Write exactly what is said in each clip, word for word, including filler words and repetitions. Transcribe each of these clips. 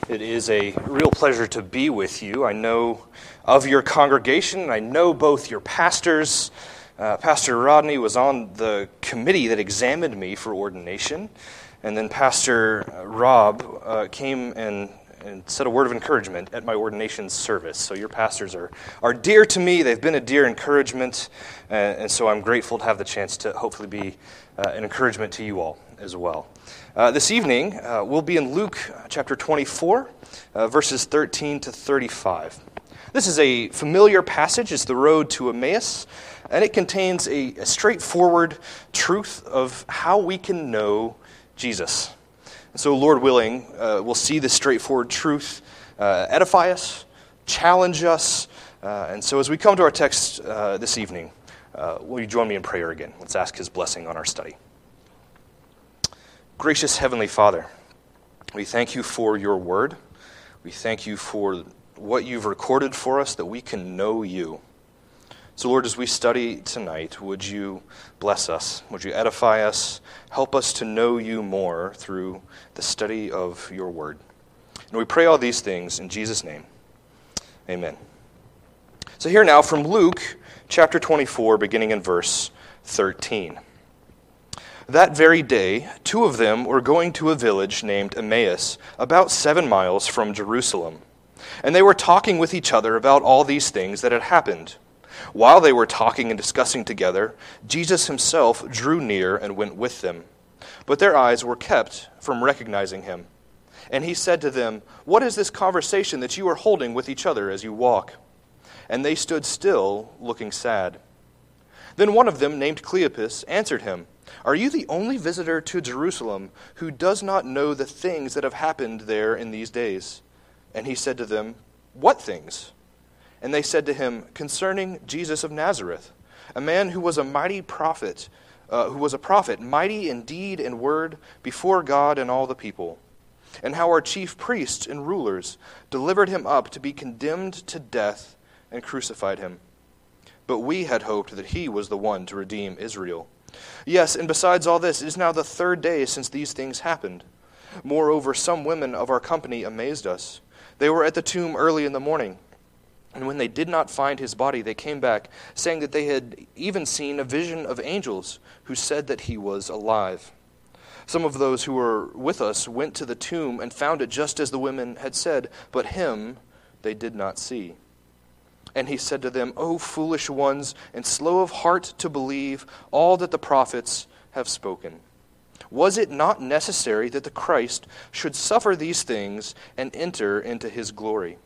It is a real pleasure to be with you. I know of your congregation. I know both your pastors. Uh, Pastor Rodney was on the committee that examined me for ordination. And then Pastor Rob uh, came and, and said a word of encouragement at my ordination service. So your pastors are, are dear to me. They've been a dear encouragement. Uh, and so I'm grateful to have the chance to hopefully be uh, an encouragement to you all as well. Uh, this evening, uh, we'll be in Luke chapter twenty-four, uh, verses thirteen to thirty-five. This is a familiar passage. It's the road to Emmaus, and it contains a, a straightforward truth of how we can know Jesus. And so, Lord willing, uh, we'll see this straightforward truth uh, edify us, challenge us. Uh, and so as we come to our text uh, this evening, uh, will you join me in prayer again? Let's ask his blessing on our study. Gracious Heavenly Father, we thank you for your word. We thank you for what you've recorded for us that we can know you. So Lord, as we study tonight, would you bless us? Would you edify us? Help us to know you more through the study of your word. And we pray all these things in Jesus' name. Amen. So here now from Luke chapter twenty-four, beginning in verse thirteen. That very day, two of them were going to a village named Emmaus, about seven miles from Jerusalem. And they were talking with each other about all these things that had happened. While they were talking and discussing together, Jesus himself drew near and went with them. But their eyes were kept from recognizing him. And he said to them, "What is this conversation that you are holding with each other as you walk?" And they stood still, looking sad. Then one of them, named Cleopas, answered him, "Are you the only visitor to Jerusalem who does not know the things that have happened there in these days?" And he said to them, "What things?" And they said to him, "Concerning Jesus of Nazareth, a man who was a mighty prophet, uh, who was a prophet, mighty in deed and word before God and all the people, and how our chief priests and rulers delivered him up to be condemned to death and crucified him. But we had hoped that he was the one to redeem Israel. Yes, and besides all this, it is now the third day since these things happened. Moreover, some women of our company amazed us. They were at the tomb early in the morning, and when they did not find his body, they came back, saying that they had even seen a vision of angels who said that he was alive. Some of those who were with us went to the tomb and found it just as the women had said, but him they did not see." And he said to them, "O foolish ones, and slow of heart to believe all that the prophets have spoken. Was it not necessary that the Christ should suffer these things and enter into his glory?"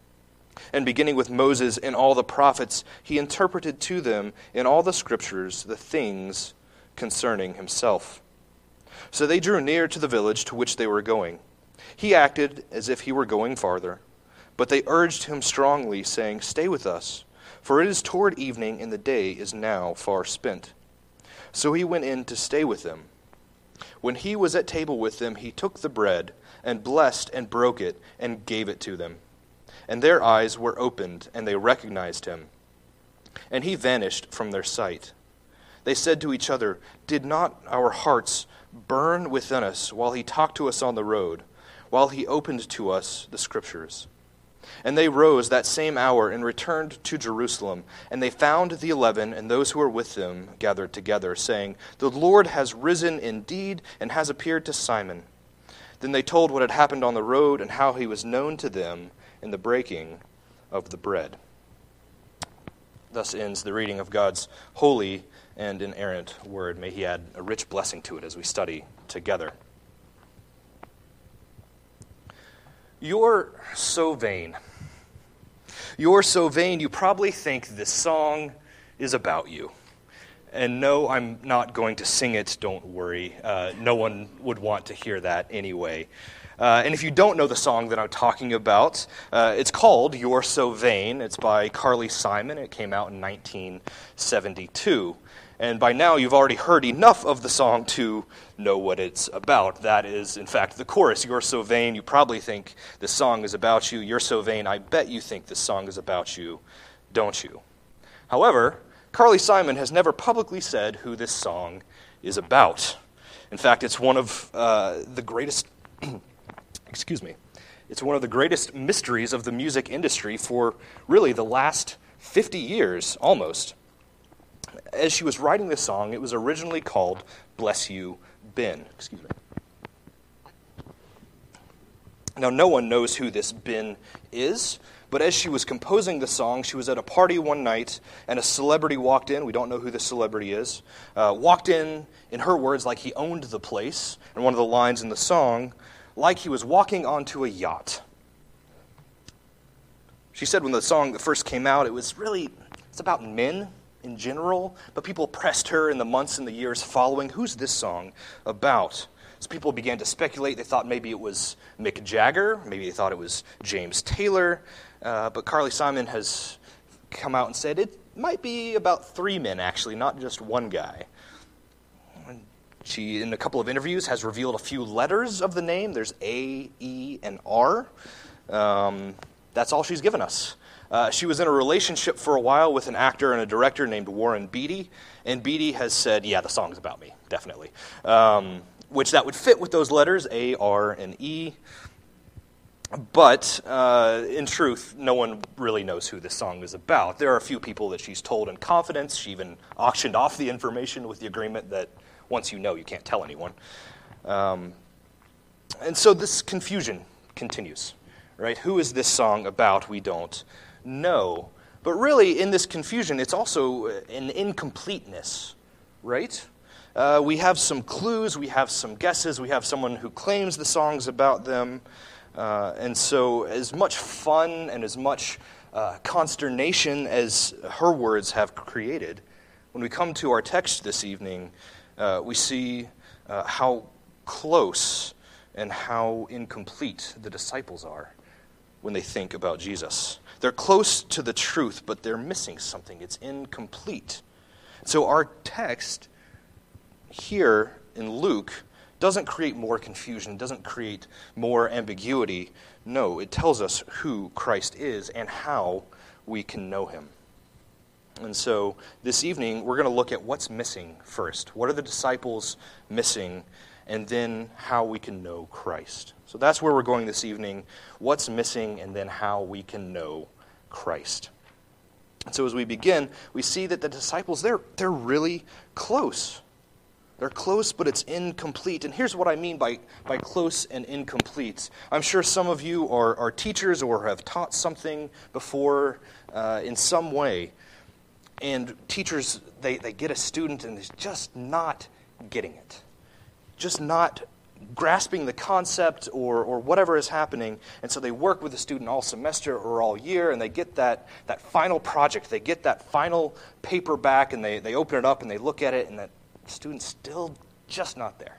And beginning with Moses and all the prophets, he interpreted to them in all the scriptures the things concerning himself. So they drew near to the village to which they were going. He acted as if he were going farther. But they urged him strongly, saying, "Stay with us, for it is toward evening, and the day is now far spent." So he went in to stay with them. When he was at table with them, he took the bread, and blessed and broke it, and gave it to them. And their eyes were opened, and they recognized him. And he vanished from their sight. They said to each other, "Did not our hearts burn within us while he talked to us on the road, while he opened to us the scriptures?" And they rose that same hour and returned to Jerusalem. And they found the eleven and those who were with them gathered together, saying, "The Lord has risen indeed and has appeared to Simon." Then they told what had happened on the road and how he was known to them in the breaking of the bread. Thus ends the reading of God's holy and inerrant word. May he add a rich blessing to it as we study together. You're so vain. You're so vain, you probably think this song is about you. And no, I'm not going to sing it, don't worry. Uh, no one would want to hear that anyway. Uh, and if you don't know the song that I'm talking about, uh, it's called You're So Vain. It's by Carly Simon. It came out in nineteen seventy-two. And by now, you've already heard enough of the song to know what it's about. That is, in fact, the chorus. You're so vain, you probably think this song is about you. You're so vain, I bet you think this song is about you, don't you? However, Carly Simon has never publicly said who this song is about. In fact, it's one of uh, the greatest, excuse me, It's one of the greatest mysteries of the music industry for really the last fifty years, almost. As she was writing this song, it was originally called Bless You, Ben. Excuse me. Now, no one knows who this Ben is, but as she was composing the song, she was at a party one night, and a celebrity walked in. We don't know who the celebrity is. Uh, walked in, in her words, like he owned the place, and one of the lines in the song, like he was walking onto a yacht. She said when the song first came out, it was really, it's about men in general, but people pressed her in the months and the years following, who's this song about? So people began to speculate. They thought maybe it was Mick Jagger, maybe they thought it was James Taylor, uh, but Carly Simon has come out and said it might be about three men, actually, not just one guy. She, in a couple of interviews, has revealed a few letters of the name. There's A, E, and R. Um, that's all she's given us. Uh, she was in a relationship for a while with an actor and a director named Warren Beatty, and Beatty has said, yeah, the song's about me, definitely. Um, which that would fit with those letters, A, R, and E. But uh, in truth, no one really knows who this song is about. There are a few people that she's told in confidence. She even auctioned off the information with the agreement that once you know, you can't tell anyone. Um, and so this confusion continues, right? Who is this song about? We don't know. But really, in this confusion, it's also an incompleteness, right? Uh, we have some clues, we have some guesses, we have someone who claims the song's about them. Uh, and so as much fun and as much uh, consternation as her words have created, when we come to our text this evening, uh, we see uh, how close and how incomplete the disciples are when they think about Jesus. They're close to the truth, but they're missing something. It's incomplete. So our text here in Luke doesn't create more confusion, doesn't create more ambiguity. No, it tells us who Christ is and how we can know him. And so this evening, we're going to look at what's missing first. What are the disciples missing? And then how we can know Christ. So that's where we're going this evening. What's missing and then how we can know Christ. And so as we begin, we see that the disciples, they're, they're really close. They're close, but it's incomplete. And here's what I mean by, by close and incomplete. I'm sure some of you are, are teachers or have taught something before uh, in some way. And teachers, they, they get a student and they're just not getting it. Just not grasping the concept or, or whatever is happening. And so they work with the student all semester or all year, and they get that, that final project. They get that final paper back, and they, they open it up and they look at it, and that student's still just not there.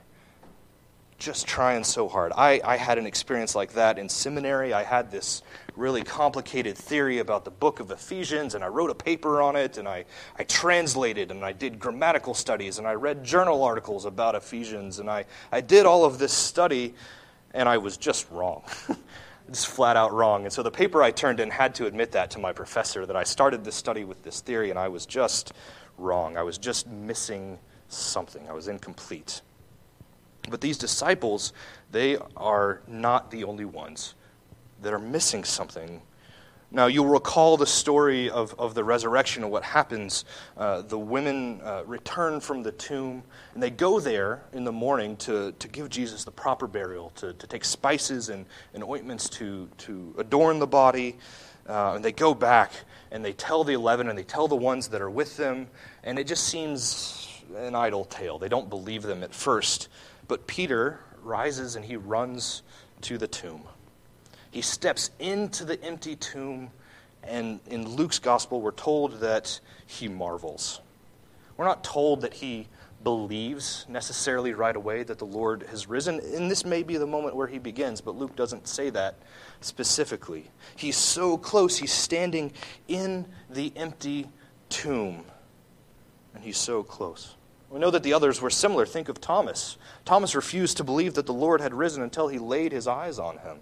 Just trying so hard. I, I had an experience like that in seminary. I had this really complicated theory about the book of Ephesians, and I wrote a paper on it, and I, I translated, and I did grammatical studies, and I read journal articles about Ephesians, and I, I did all of this study, and I was just wrong. Just flat out wrong. And so the paper I turned in had to admit that to my professor, that I started this study with this theory, and I was just wrong. I was just missing something. I was incomplete. But these disciples, they are not the only ones that are missing something. Now, you'll recall the story of, of the resurrection and what happens. Uh, the women uh, return from the tomb, and they go there in the morning to, to give Jesus the proper burial, to, to take spices and, and ointments to, to adorn the body. Uh, and they go back, and they tell the eleven, and they tell the ones that are with them, and it just seems an idle tale. They don't believe them at first. But Peter rises and he runs to the tomb. He steps into the empty tomb, and in Luke's gospel, we're told that he marvels. We're not told that he believes necessarily right away that the Lord has risen, and this may be the moment where he begins, but Luke doesn't say that specifically. He's so close. He's standing in the empty tomb, and he's so close. We know that the others were similar. Think of Thomas. Thomas refused to believe that the Lord had risen until he laid his eyes on him.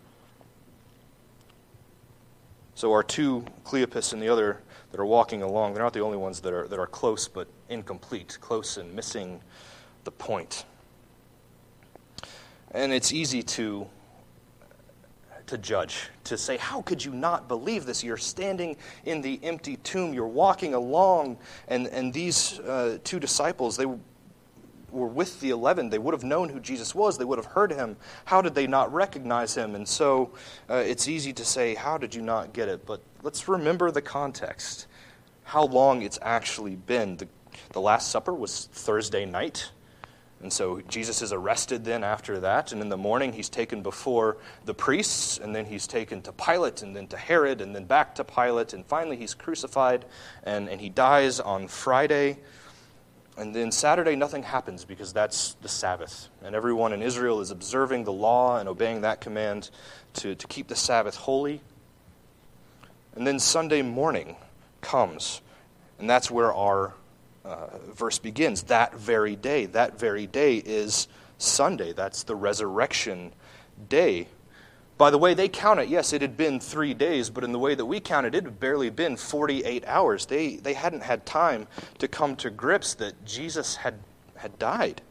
So our two, Cleopas and the other that are walking along, they're not the only ones that are that are close but incomplete, close and missing the point. And it's easy to to judge, to say, how could you not believe this? You're standing in the empty tomb, you're walking along, and, and these uh, two disciples, they were with the eleven. They would have known who Jesus was. They would have heard him. How did they not recognize him? And so uh, it's easy to say, how did you not get it? But let's remember the context, how long it's actually been. The, the Last Supper was Thursday night. And so Jesus is arrested then after that, and in the morning he's taken before the priests, and then he's taken to Pilate, and then to Herod, and then back to Pilate, and finally he's crucified, and, and he dies on Friday. And then Saturday nothing happens because that's the Sabbath, and everyone in Israel is observing the law and obeying that command to, to keep the Sabbath holy. And then Sunday morning comes, and that's where our Uh, verse begins. That very day. That very day is Sunday. That's the resurrection day. By the way they count it, yes, it had been three days, but in the way that we count it, it had barely been forty-eight hours. They they hadn't had time to come to grips that Jesus had, had died.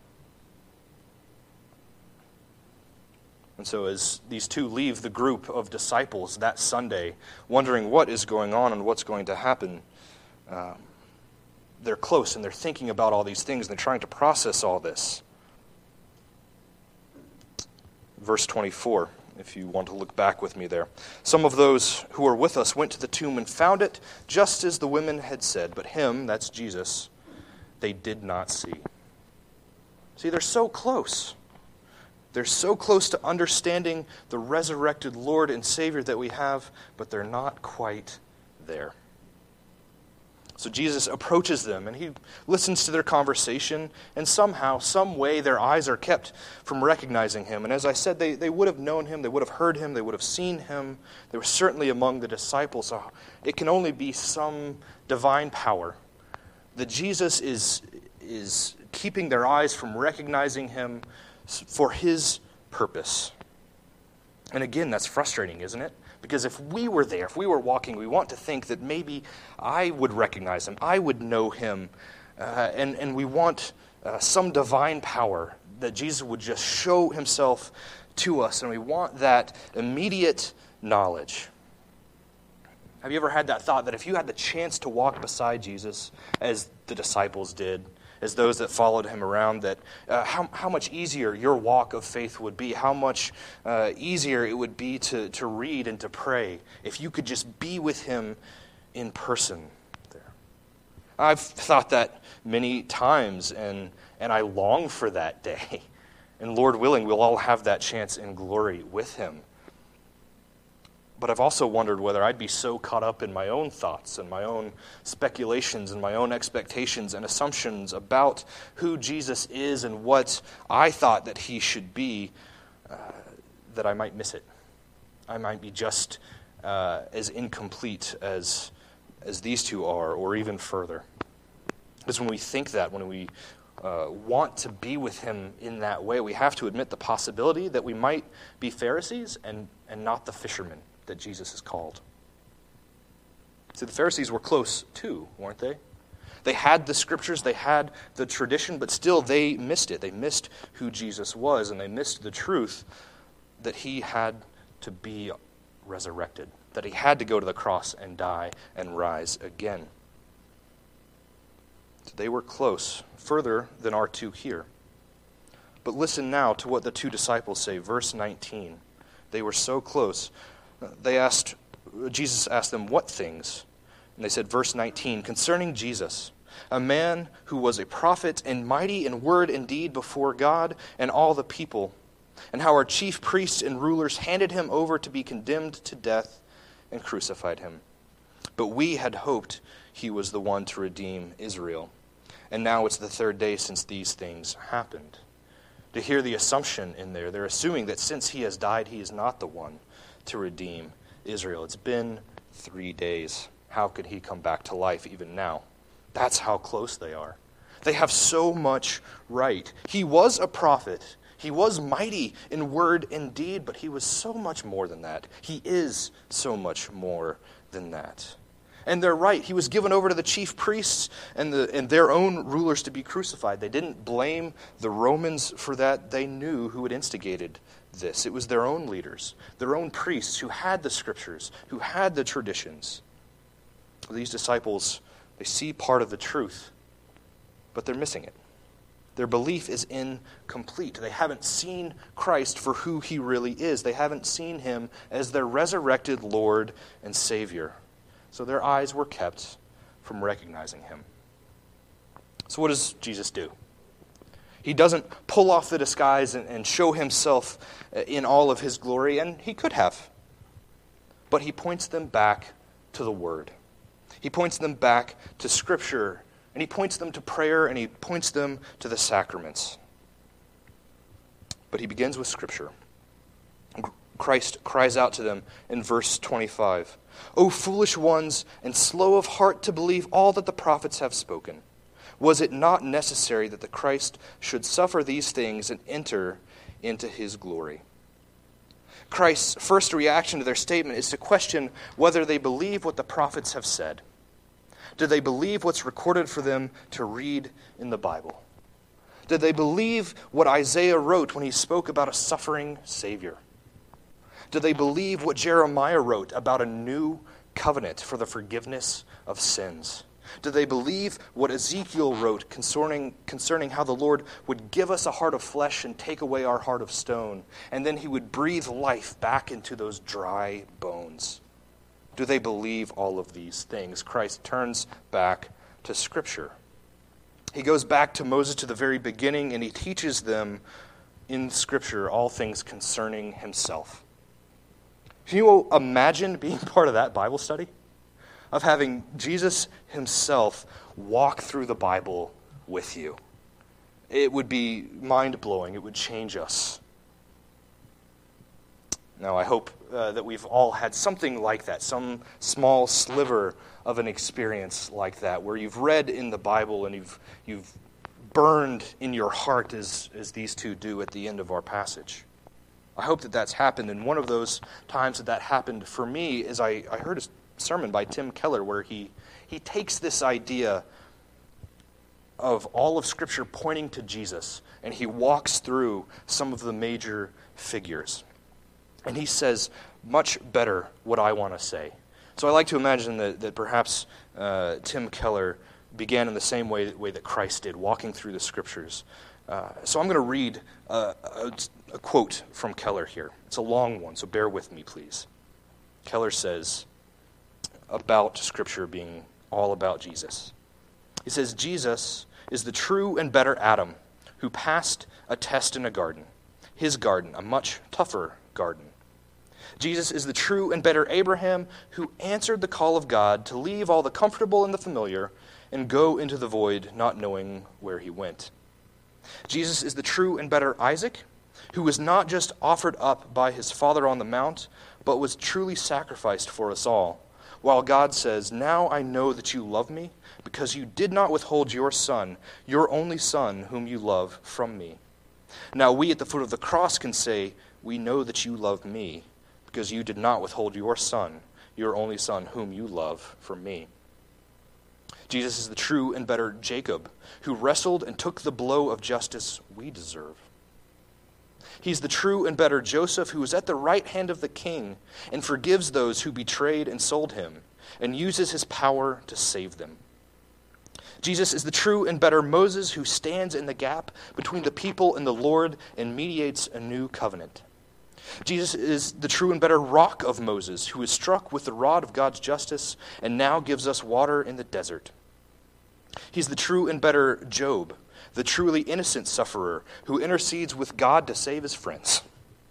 And so as these two leave the group of disciples that Sunday, wondering what is going on and what's going to happen, um, they're close and they're thinking about all these things and they're trying to process all this. Verse twenty-four, if you want to look back with me there. Some of those who were with us went to the tomb and found it just as the women had said, but him, that's Jesus, they did not see. See, they're so close. They're so close to understanding the resurrected Lord and Savior that we have, but they're not quite there. So Jesus approaches them, and he listens to their conversation, and somehow, some way, their eyes are kept from recognizing him. And as I said, they, they would have known him, they would have heard him, they would have seen him. They were certainly among the disciples. So it can only be some divine power that Jesus is, is keeping their eyes from recognizing him for his purpose. And again, that's frustrating, isn't it? Because if we were there, if we were walking, we want to think that maybe I would recognize him, I would know him, uh, and, and we want uh, some divine power that Jesus would just show himself to us, and we want that immediate knowledge. Have you ever had that thought that if you had the chance to walk beside Jesus, as the disciples did, as those that followed him around, that uh, how, how much easier your walk of faith would be, how much uh, easier it would be to, to read and to pray if you could just be with him in person there. I've thought that many times, and, and I long for that day. And Lord willing, we'll all have that chance in glory with him. But I've also wondered whether I'd be so caught up in my own thoughts and my own speculations and my own expectations and assumptions about who Jesus is and what I thought that he should be, uh, that I might miss it. I might be just uh, as incomplete as, as these two are, or even further. Because when we think that, when we uh, want to be with him in that way, we have to admit the possibility that we might be Pharisees and, and not the fishermen that Jesus is called. See, the Pharisees were close too, weren't they? They had the scriptures, they had the tradition, but still they missed it. They missed who Jesus was, and they missed the truth that he had to be resurrected, that he had to go to the cross and die and rise again. So they were close, further than our two here. But listen now to what the two disciples say, verse nineteen. They were so close. They asked, Jesus asked them, what things? And they said, verse nineteen, concerning Jesus, a man who was a prophet and mighty in word and deed before God and all the people, and how our chief priests and rulers handed him over to be condemned to death and crucified him. But we had hoped he was the one to redeem Israel. And now it's the third day since these things happened. To hear the assumption in there, they're assuming that since he has died, he is not the one to redeem Israel. It's been three days. How could he come back to life even now? That's how close they are. They have so much right. He was a prophet. He was mighty in word and deed, but he was so much more than that. He is so much more than that. And they're right. He was given over to the chief priests and, the, and their own rulers to be crucified. They didn't blame the Romans for that. They knew who had instigated this. It was their own leaders, their own priests who had the scriptures, who had the traditions. These disciples, they see part of the truth, but they're missing it. Their belief is incomplete. They haven't seen Christ for who he really is. They haven't seen him as their resurrected Lord and Savior. So their eyes were kept from recognizing him. So what does Jesus do? He doesn't pull off the disguise and, and show himself in all of his glory, and he could have. But he points them back to the Word. He points them back to Scripture, and he points them to prayer, and he points them to the sacraments. But he begins with Scripture. Christ cries out to them in verse twenty-five, "O foolish ones, and slow of heart to believe all that the prophets have spoken. Was it not necessary that the Christ should suffer these things and enter into his glory?" Christ's first reaction to their statement is to question whether they believe what the prophets have said. Do they believe what's recorded for them to read in the Bible? Did they believe what Isaiah wrote when he spoke about a suffering Savior? Do they believe what Jeremiah wrote about a new covenant for the forgiveness of sins? Do they believe what Ezekiel wrote concerning, concerning how the Lord would give us a heart of flesh and take away our heart of stone, and then he would breathe life back into those dry bones? Do they believe all of these things? Christ turns back to Scripture. He goes back to Moses to the very beginning, and he teaches them in Scripture all things concerning himself. Can you imagine being part of that Bible study? Of having Jesus himself walk through the Bible with you. It would be mind-blowing. It would change us. Now, I hope uh, that we've all had something like that, some small sliver of an experience like that, where you've read in the Bible and you've you've burned in your heart as, as these two do at the end of our passage. I hope that that's happened, and one of those times that that happened for me is I, I heard a sermon by Tim Keller where he, he takes this idea of all of Scripture pointing to Jesus, and he walks through some of the major figures. And he says much better what I want to say. So I like to imagine that, that perhaps uh, Tim Keller began in the same way, way that Christ did, walking through the Scriptures. Uh, so I'm going to read uh, a, a quote from Keller here. It's a long one, so bear with me, please. Keller says about Scripture being all about Jesus. He says, "Jesus is the true and better Adam who passed a test in a garden, his garden, a much tougher garden. Jesus is the true and better Abraham who answered the call of God to leave all the comfortable and the familiar and go into the void, not knowing where he went. Jesus is the true and better Isaac, who was not just offered up by his father on the mount, but was truly sacrificed for us all. While God says, 'Now I know that you love me, because you did not withhold your son, your only son, whom you love, from me.' Now we at the foot of the cross can say, 'We know that you love me, because you did not withhold your son, your only son, whom you love, from me.' Jesus is the true and better Jacob, who wrestled and took the blow of justice we deserve. He's the true and better Joseph, who is at the right hand of the king and forgives those who betrayed and sold him and uses his power to save them. Jesus is the true and better Moses, who stands in the gap between the people and the Lord and mediates a new covenant. Jesus is the true and better rock of Moses, who is struck with the rod of God's justice and now gives us water in the desert. He's the true and better Job, the truly innocent sufferer who intercedes with God to save his friends.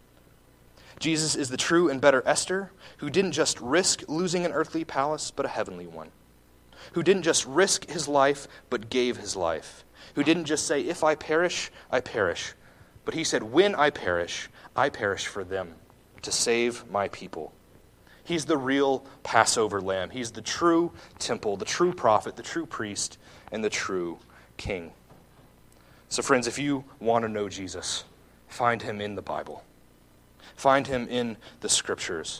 Jesus is the true and better Esther, who didn't just risk losing an earthly palace, but a heavenly one. Who didn't just risk his life, but gave his life. Who didn't just say, 'If I perish, I perish.' But he said, 'When I perish, I perish for them, to save my people.' He's the real Passover lamb. He's the true temple, the true prophet, the true priest, and the true king. So friends, if you want to know Jesus, find him in the Bible. Find him in the Scriptures.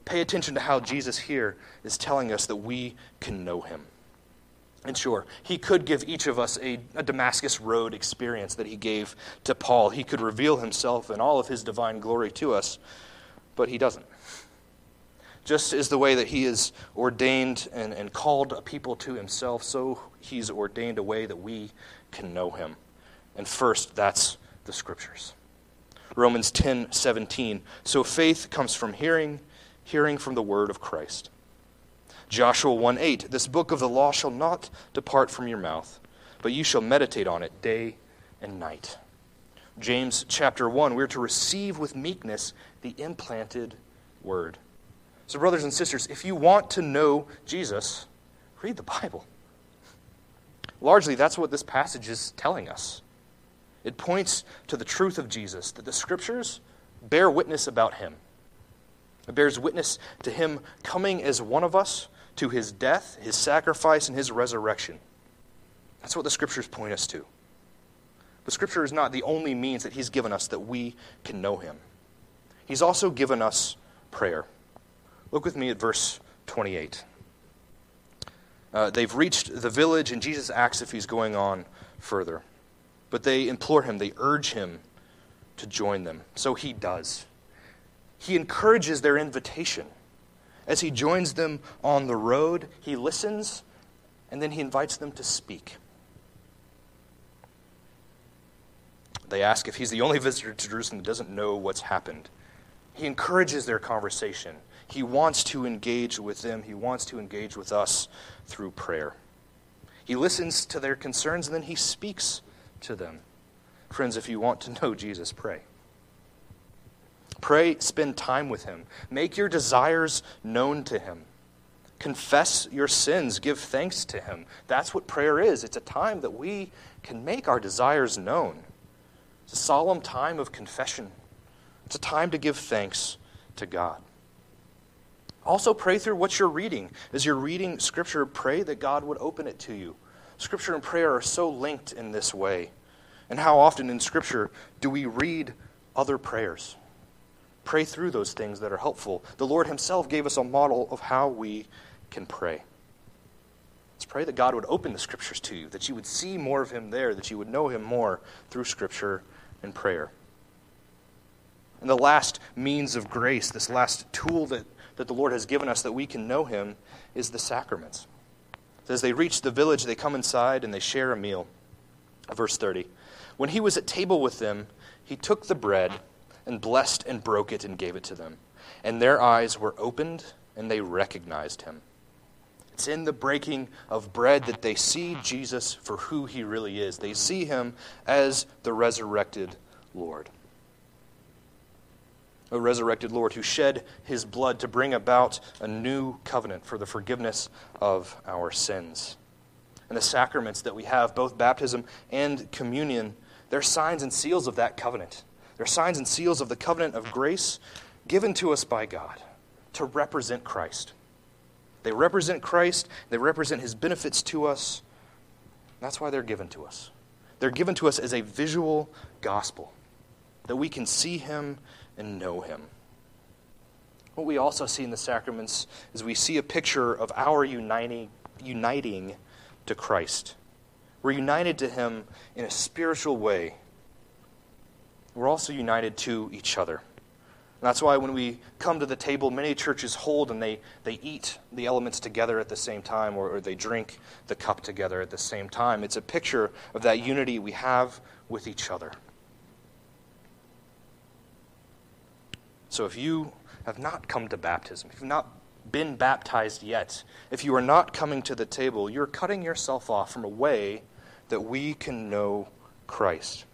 Pay attention to how Jesus here is telling us that we can know him. And sure, he could give each of us a, a Damascus Road experience that he gave to Paul. He could reveal himself in all of his divine glory to us, but he doesn't. Just as the way that he has ordained and, and called a people to himself, so he's ordained a way that we can know him. And first, that's the Scriptures. Romans ten seventeen. So faith comes from hearing, hearing from the word of Christ. Joshua one eight. This book of the law shall not depart from your mouth, but you shall meditate on it day and night. James chapter one. We're to receive with meekness the implanted word. So brothers and sisters, if you want to know Jesus, read the Bible. Largely, that's what this passage is telling us. It points to the truth of Jesus, that the Scriptures bear witness about him. It bears witness to him coming as one of us, to his death, his sacrifice, and his resurrection. That's what the Scriptures point us to. But Scripture is not the only means that he's given us that we can know him. He's also given us prayer. Look with me at verse twenty-eight. Uh, they've reached the village, and Jesus asks if he's going on further. But they implore him, they urge him to join them. So he does. He encourages their invitation. As he joins them on the road, he listens, and then he invites them to speak. They ask if he's the only visitor to Jerusalem that doesn't know what's happened. He encourages their conversation. He wants to engage with them. He wants to engage with us through prayer. He listens to their concerns, and then he speaks to them. Friends, if you want to know Jesus, pray. Pray, spend time with him. Make your desires known to him. Confess your sins. Give thanks to him. That's what prayer is. It's a time that we can make our desires known. It's a solemn time of confession. It's a time to give thanks to God. Also pray through what you're reading. As you're reading Scripture, pray that God would open it to you. Scripture and prayer are so linked in this way. And how often in Scripture do we read other prayers? Pray through those things that are helpful. The Lord himself gave us a model of how we can pray. Let's pray that God would open the Scriptures to you, that you would see more of him there, that you would know him more through Scripture and prayer. And the last means of grace, this last tool that, that the Lord has given us that we can know him, is the sacraments. As they reach the village, they come inside and they share a meal. Verse thirty. When he was at table with them, he took the bread and blessed and broke it and gave it to them. And their eyes were opened and they recognized him. It's in the breaking of bread that they see Jesus for who he really is. They see him as the resurrected Lord. A resurrected Lord who shed his blood to bring about a new covenant for the forgiveness of our sins. And the sacraments that we have, both baptism and communion, they're signs and seals of that covenant. They're signs and seals of the covenant of grace given to us by God to represent Christ. They represent Christ. They represent his benefits to us. That's why they're given to us. They're given to us as a visual gospel, that we can see him and know him. What we also see in the sacraments is we see a picture of our uniting, uniting to Christ. We're united to him in a spiritual way. We're also united to each other. And that's why when we come to the table, many churches hold and they, they eat the elements together at the same time, or, or they drink the cup together at the same time. It's a picture of that unity we have with each other. So if you have not come to baptism, if you've not been baptized yet, if you are not coming to the table, you're cutting yourself off from a way that we can know Christ.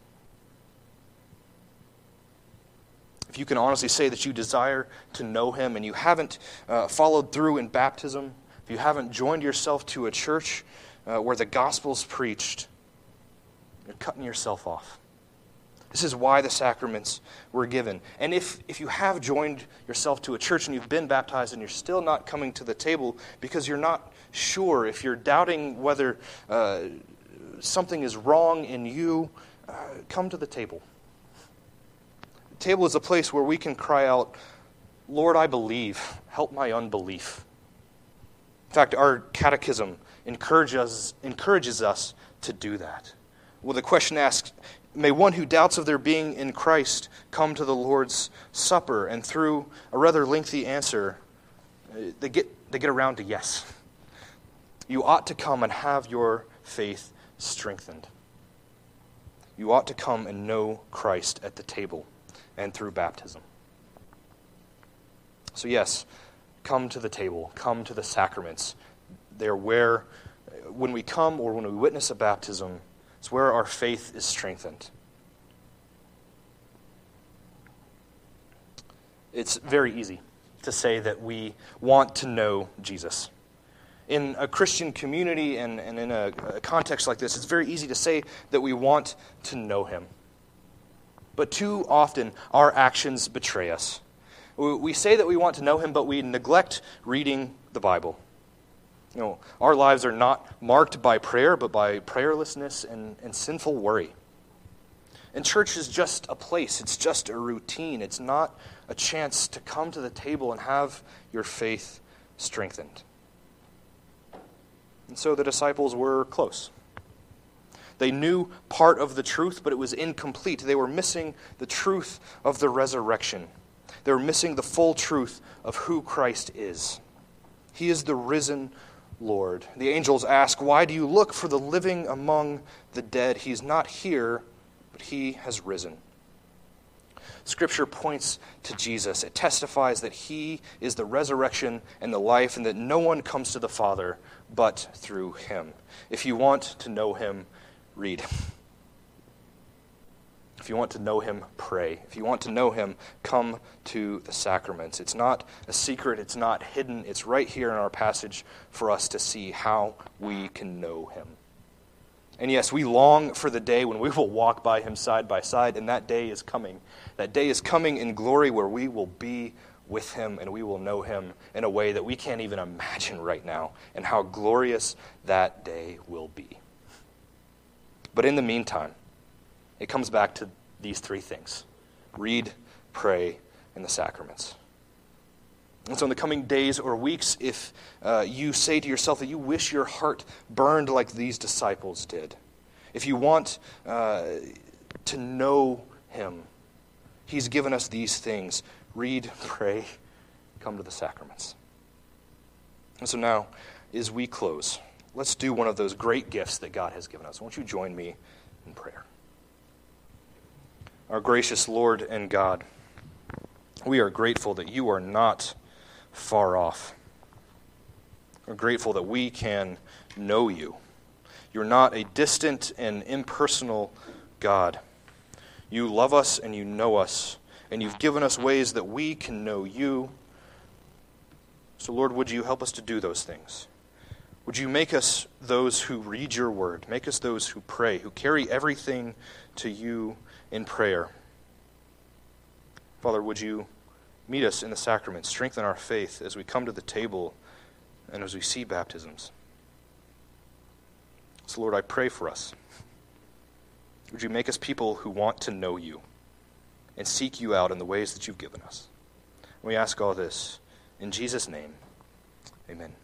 If you can honestly say that you desire to know him and you haven't uh, followed through in baptism, if you haven't joined yourself to a church uh, where the gospel's preached, you're cutting yourself off. This is why the sacraments were given. And if, if you have joined yourself to a church and you've been baptized and you're still not coming to the table because you're not sure, if you're doubting whether uh, something is wrong in you, uh, come to the table. The table is a place where we can cry out, Lord, I believe. Help my unbelief. In fact, our catechism encourages, encourages us to do that. Well, the question asks, may one who doubts of their being in Christ come to the Lord's Supper? And through a rather lengthy answer, they get, they get around to yes. You ought to come and have your faith strengthened. You ought to come and know Christ at the table and through baptism. So yes, come to the table, come to the sacraments. They're where, when we come or when we witness a baptism, it's where our faith is strengthened. It's very easy to say that we want to know Jesus. In a Christian community and, and in a, a context like this, it's very easy to say that we want to know him. But too often, our actions betray us. We say that we want to know him, but we neglect reading the Bible. You know, our lives are not marked by prayer, but by prayerlessness and, and sinful worry. And church is just a place. It's just a routine. It's not a chance to come to the table and have your faith strengthened. And so the disciples were close. They knew part of the truth, but it was incomplete. They were missing the truth of the resurrection. They were missing the full truth of who Christ is. He is the risen Lord. The angels ask, "Why do you look for the living among the dead? He is not here, but he has risen." Scripture points to Jesus. It testifies that he is the resurrection and the life, and that no one comes to the Father but through him. If you want to know him, read. If you want to know him, pray. If you want to know him, come to the sacraments. It's not a secret. It's not hidden. It's right here in our passage for us to see how we can know him. And yes, we long for the day when we will walk by him side by side, and that day is coming. That day is coming in glory where we will be with him and we will know him in a way that we can't even imagine right now, and how glorious that day will be. But in the meantime, it comes back to these three things: read, pray, and the sacraments. And so in the coming days or weeks, if uh, you say to yourself that you wish your heart burned like these disciples did, if you want uh, to know him, he's given us these things: read, pray, come to the sacraments. And so now, as we close, let's do one of those great gifts that God has given us. Won't you join me in prayer? Our gracious Lord and God, we are grateful that you are not far off. We're grateful that we can know you. You're not a distant and impersonal God. You love us and you know us, and you've given us ways that we can know you. So Lord, would you help us to do those things? Would you make us those who read your word? Make us those who pray, who carry everything to you in prayer. Father, would you meet us in the sacraments, strengthen our faith as we come to the table and as we see baptisms. So Lord, I pray for us. Would you make us people who want to know you and seek you out in the ways that you've given us? And we ask all this in Jesus' name. Amen.